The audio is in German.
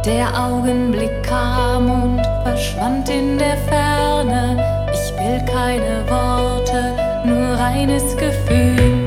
Der Augenblick kam und verschwand in der Ferne. Ich will keine Worte, nur reines Gefühl.